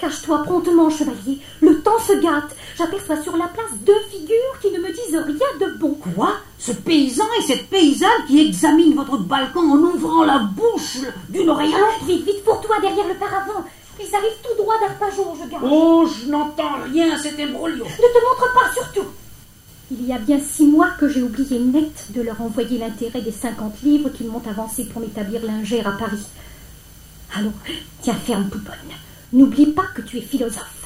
Cache-toi promptement, chevalier. Le temps se gâte. J'aperçois sur la place 2 figures qui ne me disent rien de bon. Quoi? Ce paysan et cette paysanne qui examinent votre balcon en ouvrant la bouche d'une oreille à l'autre? Vite, vite pour toi, derrière le paravent. Ils arrivent tout droit d'Arpajon, je garde. Oh, je n'entends rien, cet imbroglio. Ne te montre pas, surtout. Il y a bien 6 mois que j'ai oublié net de leur envoyer l'intérêt des 50 livres qu'ils m'ont avancés pour m'établir lingère à Paris. Allons, tiens ferme, pouponne. N'oublie pas que tu es philosophe.